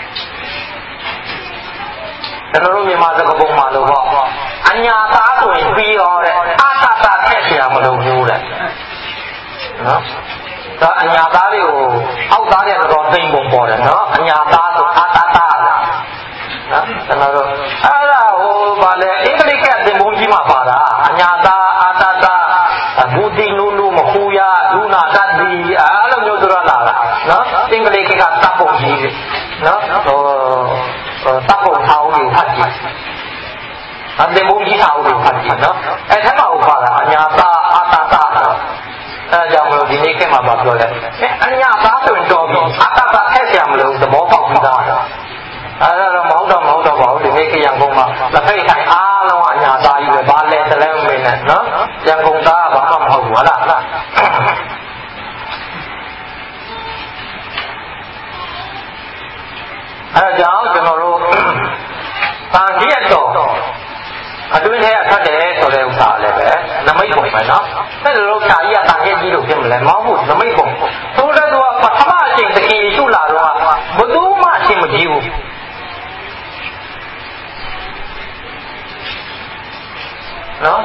Speaker 1: ကျွန်တော်တို့မြန်မာစကားပုံမှာလို့ပေါ့အညာသားဆိုရင်ပြီးရောတဲ့အတတထက်เสียမလို့ဘူးတဲ့နော်ဒါအညာသားတွေကိုအောက်သားတွေတော့သိမ့်ပုံပေါ်တယ်နော်အညာသားဆိုအတတနော်ကျွန်တော်တို့အဲ့ဒါဟိုဗာလေအင်္ဂလိပ်ကသင်ပုံကြီးမှာပါတာအညာသားအတတဘူတိနုနုမခူရလူနာတတ်ဒီအဲ့လိုမျိုးဆိုတော့လာတာနော်အင်္ဂလိပ်ကတပ်ပုံကြီးနော်ဟိုတပ်ပုံထားဦးကိုဖတ်ကြည့်အတင်ပုံကြီးထားဦးကိုဖတ်ကြည့်နော်အဲ့ထက်မှဥပါတာအညာသားအတတအဲကြောင့်မလို့ဒီနေ့ခေတ်မှာပြောတယ်အညာသားဆိုရင်တော်ပြီအတတထက်เสียမလို့သဘောပေါက်ပြီးသားအဲ့ဒါတော့မဟုတ်တော့ပါဘူးဒီနေ့ခေတ်ရန်ကုန်မှာလက်ဖက်ထိုင်အားလုံးအညာသားကြီးပဲဘာလဲတလဲမင်းနဲ့နော်ရန်ကုန်သားကဘာမှမဟုတ်ဘူးဟုတ်လားအဲကြောင့်ကျွန်တော်တို့တန်ကြီးရတော့အတွင်းထဲကထွက်တယ်ဆိုတဲ့ဥစ္စာလည်းပဲနမိတ်ပုံပဲနော်အဲ့လိုလို့ဖြာကြီးကတန်ကြီးကြီးလို့ဖြစ်မလဲမဟုတ်ဘူးနမိတ်ပုံဆိုတဲ့သူကပထမအချိန်တခင်ယေရှုလာတော့ဘယ်သူမှအချိန်မကြီးဘူးနော်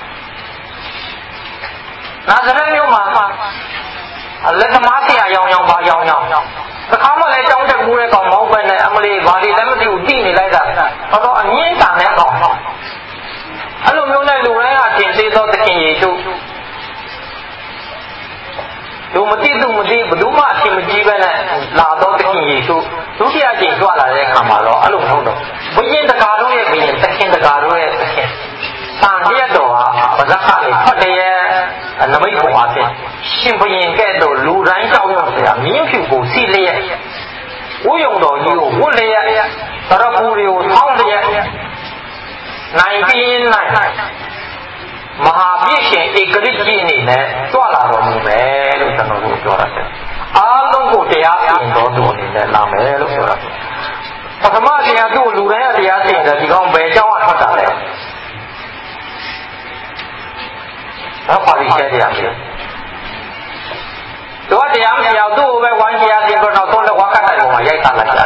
Speaker 1: နာဇရက်မြို့မှာလက်သမားဆရာရောင်ပါရောင်တခါမှလည်းကြောင်းတက်ကူးတဲ့ကောင်မဟုတ်ပဲနဲ့အမလီဘာလီလည်းမသိဘူးတိနေလိုက်တာတော့အငင်းတန်တဲ့ကောင်အဲ့လိုမျိုးနဲ့လူတိုင်းအထင်သေးသောသခင်ယေရှုလူမသိသူမသိဘယ်သူမှအထင်မကြီးပဲနဲ့လာတော့သခင်ယေရှုဒုတိယကြိမ်ကြွလာတဲ့အခါမှာတော့အဲ့လိုမဟုတ်တော့ဘုရင်တကာတို့ရဲ့ဘုရင်သခင်တကာတို့ရဲ့သခင်တန်ရက်တော်ဟာဗဇက်ခလေးဖတ်တယ်နမိတ်ပေါ်အဖြစ်ရှင်ဘုရင်ကဲ့သို့လူတိုင်းကြောက်ရွံ့စရာမြင်းဖြူကိုစီလျက်ဝိယုံတော်ကြီးကိုဝတ်လျက်သရပူတွေကိုဆောင်းလျက်နိုင်ပြင်းနိုင်မဟာပြည့်ရှင်ဧကရိကြီးအနေနဲ့ကြွလာတော်မူမယ်လို့ကျွန်တော်တို့ပြောရတယ်အားလုံးကိုတရားစီရင်တော်သူအနေနဲ့လာမယ်လို့ပြောရတယ်ပထမတရားသူ့လူတိုင်းကတရားစီရင်တယ်ဒီကောင်ဘယ်ကြောင်းကထွက်တာလဲတော့ပါဠိကျတဲ့ရတယ်တော့တရားမပြောသူ့ကိုပဲဝိုင်းတရားစီတော့တော့လက်ဝါးကတ်တိုင်ပေါ်မှာရိုက်ထားလိုက်တာ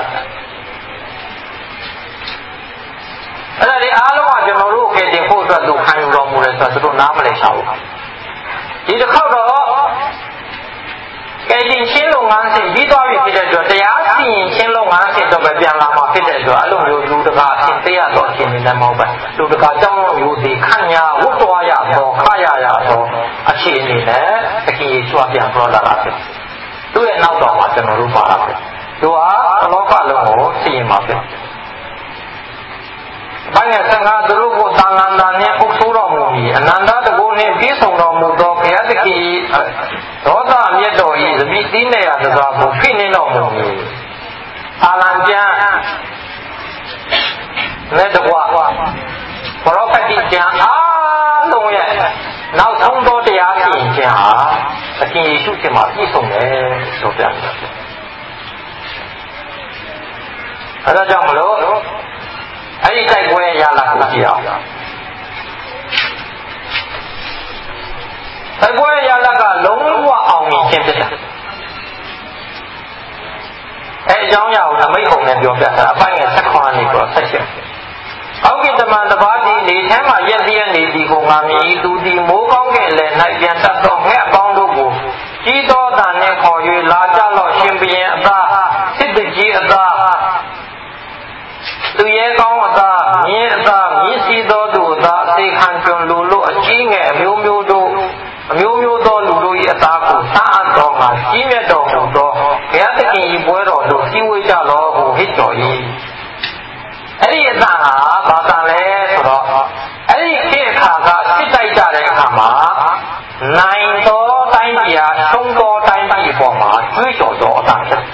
Speaker 1: အဲ့ဒါဒီအားလုံးကကျွန်တော်တို့ကတင်ဖို့အတွက်သူခံယူတော်မူတယ်ဆိုတော့သူတို့နားမလည်ချဘူးဒီတစ်ခေါက်တော့ကဲတင်ချင်းလုပ်ငန်းစဉ်ပြီးသွားပြီဖြစ်တဲ့အတွက်တရားစီရင်ချင်းလုပ်ငန်းစဉ်တော့ပဲပြန်လာမှာဖြစ်တဲ့အတွက်အဲ့လိုမျိုးလူတကာအရှင်တရားတော်ရှင်နေတယ်မဟုတ်ပါလူတကာကြောင့်လူဒီခန့်ညာဝတ်တော်ရတော့ခရရတော့အခြေအနေနဲ့တခင်ယေရှုပြန်ပြောလာတာဖြစ်သူ့ရဲ့နောက်တော်မှာကျွန်တော်တို့ပါတာပဲသူဟာလောကလုံးကိုသိရင်မှာပဲဘာငယ်15သူတို့ကိုသာလန္တာနဲ့အုပ်ဆိုးတော်မူပြီးအနန္တတကုနှင့်ပြည့်စုံတော်မူသောဘုရားသခင်ဒေါသမြတ်တော်၏သတိတည်နေရသောကိုဖိနှိမ့်တော်မူပြီးသာလန်ကျမ်းနဲ့တကွာပရောဖက်တိကျမ်းအားလုံးရဲ့နောက်ဆုံးသောတရားဖြင့်ကျမ်းဟာသခင်ယေရှုခင်မှာပြည့်စုံတယ်ဆိုပြတယ်အဲဒါကြောင့်မလို့အဲ့ဒီတိုက်ပွဲရလာကိုကြည့်အောင်တိုက်ပွဲရလာကလုံးဝအောင်မြင်ခြင်းဖြစ်တယ်အဲအကြောင်းအရာကိုနမိတ်ပုံနဲ့ပြောပြတာအပိုင်းငယ်16နေတော့ဆက်ချက်အောက်ကတမန်တစ်ပါးသည်နေထဲမှရက်ပြည့်နေသည်ကိုငါမြည်သူသည်မိုးကောင်းကဲ့လည်း၌ပြန်တတ်သောငှက်အပေါင်းတို့ကိုကြီးသောတန်နှင့်ခေါ်၍လာကြလော့ရှင်ဘုရင်အသားစစ်တကြီးအသားသူရဲကောင်းအသားမြင်းအသားမြင်းစီသောသူအသားအသေးခံကြုံလူလို့အကြီးငယ်အမျိုးမျိုးသောလူတို့၏အသားကိုစားအပ်တော်မှာကြီးမြတ်တော်မူသောဘုရားသခင်၏ပွဲတော်တို့ကြီးဝေးကြလော့ဟုဟစ်တော်၏အဲ့ဒီအသားဟာဘာသာလဲဆိုတော့အဲ့ဒီခေတ်အခါကစစ်တိုက်ကြတဲ့အခါမှာနိုင်သောတိုင်းပြည်ဟာသုံးသောတိုင်းပြည်ပေါ်မှာတွေးကြော်သောအသားဖြစ်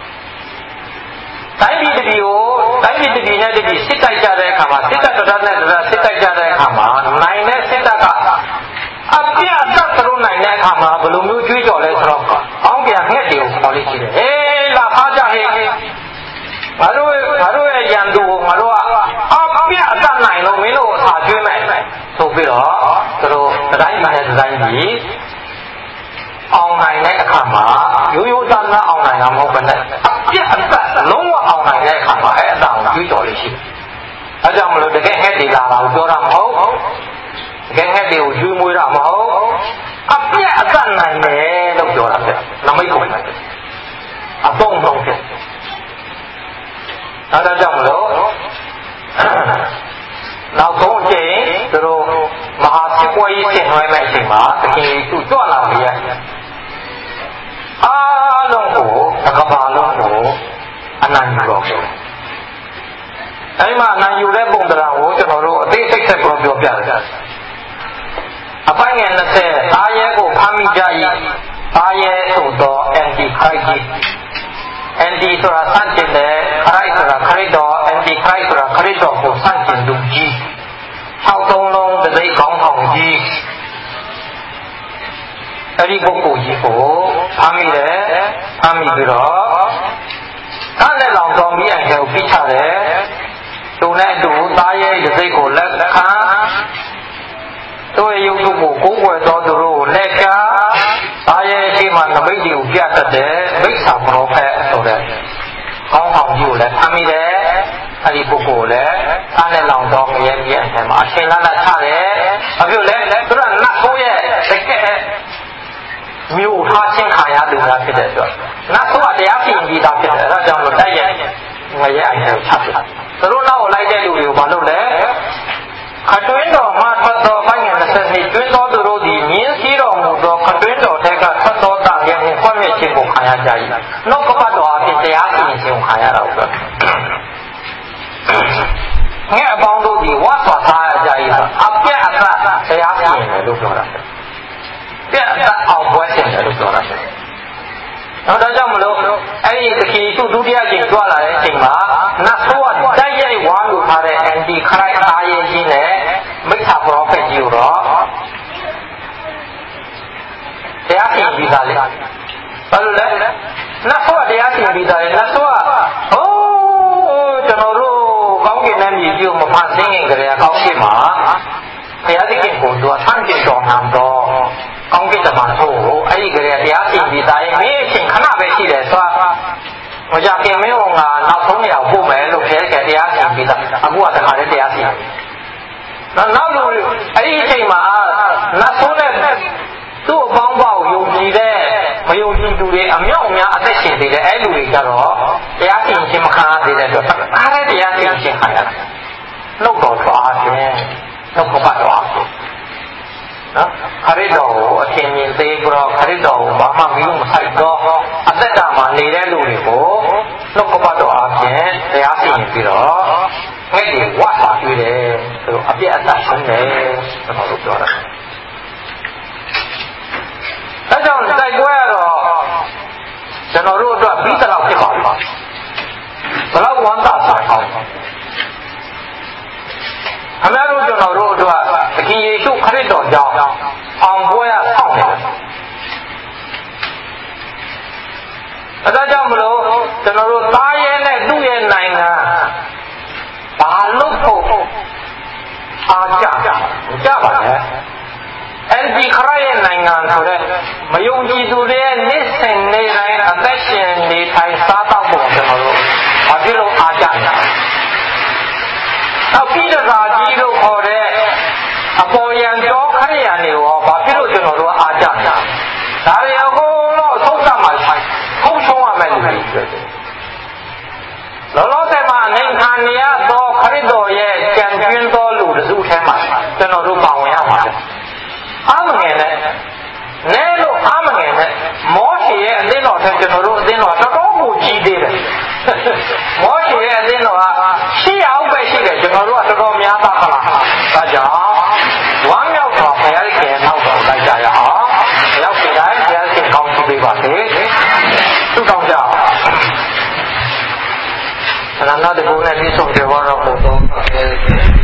Speaker 1: တိုင်းပြည်တစ်ပြည်နဲ့တစ်ပြည်စစ်တိုက်ကြတဲ့အခါမှာစစ်တပ်တစ်နဲ့တစ်စစ်တိုက်ကြတဲ့အခါမှာနိုင်တဲ့စစ်တပ်ကအပြတ်အသတ်သလိုနိုင်တဲ့အခါမှာဘယ်လိုမျိုးတွေးကြော်လဲဆိုတော့အောင်းပြန်ငှက်တွေကိုခေါ်လိုက်ရှိတယ်ဟေးလာဖားကြဟေးငါတို့ရဲ့ရန်သူကိုငါတို့ကအပြတ်အသတ်နိုင်လို့မင်းတို့အခါကျွေးမယ်ဆိုပြီးတော့သူတို့တိုင်းပြည်နဲ့တိုင်းပြည်အောင်နိုင်တဲ့အခါမှာရိုးရိုးသားသားအောင်နိုင်တာမဟုတ်ဘဲနဲ့အပြတ်အသတ်လုံးဝအောင်နိုင်တဲ့အခါမှာအဲ့အတောင်ကျွေးကြော်လေးရှိတယ်။အဲကြောင့်မလို့တကယ်ဟဲ့ဒီလာတာကိုပြောတာမဟုတ်တကယ်ဟဲ့ဒီကိုကျွေးမွေးတာမဟုတ်အပြတ်အသတ်နိုင်တယ်လို့ပြောတာပဲနမိတ်ကိုပဲအပုံလုံးပဲအဲဒါကြောင့်မလို့နောက်ဆုံးအချိန်သူတို့မဟာစစ်ပွဲကြီးဆင်နွှဲမဲ့အချိန်မှာသခင်ယေရှုကြွလာပြီအားလုံးကိုကမ္ဘာလုံးကိုအနံ့ယူတော့တယ်အဲဒီမှာအနံ့ယူတဲ့ပုံတရားကိုကျွန်တော်တို့အသေးစိတ်ဆက်ပြောပြတယ်အပိုင်းငယ်20သားရဲကိုဖမ်းမိကြ၏သားရဲဆိုတော့ anti christ anti ဆိုတာဆန့်ကျင်တယ် christ ဆိုတာခရစ်တော် anti christ ဆိုတာခရစ်တော်ကိုဆန့်ကျင်သူကြီး6 လုံးတသိခေါင်းဆောင်ကြီးအဲ့ဒီပုဂ္ဂိုလ်ကြီးကိုဖမ်းမိပြီးတော့ကားနဲ့လောင်တော်မိအိမ်ကိုပြစ်ချတယ်သူနဲ့အတူသားရဲရစိတ်ကိုလက်ခံသူ့ရဲ့ရုပ်ထုကိုကိုးကွယ်တော်သူတို့ကိုလက်ချသားရဲရှိမှနမိတ်တွေကိုပြတတ်တယ်မိစ္ဆာပရောဖက်ဆိုတဲ့ကောင်းဆောင်ကြီးကိုလည်းဖမ်းမိတယ်အဲ့ဒီပုဂ္ဂိုလ်လည်းကားနဲ့လောင်တော်မရဲ့မြေအမှာအရှင်လတ်ချတယ်ဘာဖြစ်လဲသူကနတ်ဆိုးရဲ့တကယ်မြို့ထားချင်းခံရသူများဖြစ်တဲ့အတွက်နတ်ဆိုးကတရားပြင်ပြီးသားဖြစ်တယ်အဲဒါကြောင့်လို့တိုက်ရိုက်ငရဲအိမ်ကိုချပြတယ်သူတို့နောက်ကိုလိုက်တဲ့လူတွေကိုဘာလုပ်လဲခတွင်းတော်မှာထွက်သောဘိုင်းငယ်20နှစ်တွင်းတော်သူတို့သည်မြင်းစည်းတော်မူသောခတွင်းတော်ထက်ကထွက်သောတန်မြတ်နှင့်ဖွင့်မြင့်ခြင်းကိုခံရကြ၏နှုတ်ကပတ်တော်အပြင်တရားပြင်ခြင်းကိုခံရတော့ပဲငဲ့အပေါင်းတို့ဒီဝါသွားသားကြ၏အပြတ်အသတ်တရားပြင်တယ်လို့ပြောတာပြတ်အသတ်အောင်ပွဲတင်တယ်လို့ပြောတာနောက်ဒါကြောင့်မလို့အဲ့ဒီသခင်ယေရှုဒုတိယကျင့်ကြွလာတဲ့အချိန်မှာနတ်ဆိုးကတိုက်ရိုက်ဝါလို့ထားတဲ့ anti christ အားရကြီးနဲ့မိစ္ဆာပရောဖက်ကြီးကိုတော့တရားပြင်ပြီးသားလေဘာလို့လဲနတ်ဆိုးကတရားပြင်ပြီးသားလေနတ်ဆိုးကကျွန်တော်တို့ကောင်းကင်နဲ့မြေကြီးကိုမဖန်ဆင်းရင်ကြရကောင်းကင်မှာဘုရားသခင်ကိုသူကဆန့်ကျင်တော်ဟန်တော့ကောင်းကင်တမန်ဆိုအဲ့ဒီကြရတရားပြင်ပြီးသားရင်မင်းအချိန်ခဏပဲရှိတယ်ဆိုတော့မကြခင်မင်းကနောက်ဆုံးနေရာပို့မယ်လို့ခဲတရားပြင်ပြီးသားအခုကတခါလေးတရားပြင်နောက်လူအဲ့ဒီအချိန်မှာနတ်ဆိုးနဲ့သူ့အပေါင်းပေါက်ယုံကြည်တဲ့မယုံကြည်သူတွေအမြောက်အများအသက်ရှင်နေတဲ့အဲ့လူတွေကြတော့တရားပြင်ခြင်းမခံရသေးတဲ့အတွက်အားရတရားပြင်ခြင်းခံရတယ်နှုတ်တော်သွားခြင်းနှုတ်ကပတ်တော်နော်ခရစ်တော်ကိုအထင်မြင်သေးပြီးတော့ခရစ်တော်ကိုဘာမှမယူမဆိုင်တော့အသက်တာမှာနေတဲ့လူတွေကိုနှုတ်ကပတ်တော်အပြင်တရားစီရင်ပြီးတော့ငှက်တွေဝတ်လာတွေ့တယ်ဆိုတော့အပြည့်အသက်ဆုံးတယ်ကျွန်တော်တို့ပြောတာအဲကြောင့်တိုက်ပွဲကတော့ကျွန်တော်တို့အတွက်ပြီးသလောက်ဖြစ်ပါလိမ့်မယ်ဘလောက်ဝမ်းသာစားကောင်းအများတို့ကျွန်တော်တို့အတွက်သခင်ယေရှုခရစ်တော်ကြောင့်အောင်ပွဲရဆောင်တယ်အဲဒါကြောင့်မလို့ကျွန်တော်တို့သားရဲနဲ့သူ့ရဲ့နိုင်ငံဘာလို့ဖို့အားကြပါလဲအဲဒီခရစ်ရဲ့နိုင်ငံဆိုတဲ့မယုံကြည်သူတွေရဲ့နေ့စဉ်နေ့တိုင်းအသက်ရှင်နေထိုင်စားတော့ပုံကျွန်တော်တို့ဘာဖြစ်လို့အားကြလဲနောက်ပြီးတော့ကြီးလို့ခေါ်တဲ့အပေါ်ယံတော်ခရိယာတွေရောဘာဖြစ်လို့ကျွန်တော်တို့အားကြလဲဒါတွေအကုန်လုံးသုံးသပ်မှဖုံးဆုံးရမယ်လို့ပြောတယ်လောလောဆယ်မှာအနေခံနေရသောခရစ်တော်ရဲ့ကြံကျွင်းသောလူတစ်စုထဲမှာကျွန်တော်တို့ပါဝင်ရမှာအားမငယ်နဲ့နဲလို့အားမငယ်နဲ့မောရှေရဲ့အသင်းတော်ထဲကျွန်တော်တို့အသင်းတော်တော်တော်ကိုကြီးသေးတယ်မောရှေရဲ့အသင်းတော်က800အောက်ပဲရှိတယ်ကျွန်တော်တို့ကတော်တော်များသားခလားဒါကြောင့်ဝမ်းမြောက်စွာဘုရားရှင်နောက်တော်လိုက်ကြရအောင်ဘုရားရှင်တိုင်းဘုရားရှင်ကောင်းချီးပေးပါစေသူတောင်းကြအောင်အနန္တတကုနဲ့ပြည့်စုံကြပါတော့ဘုရား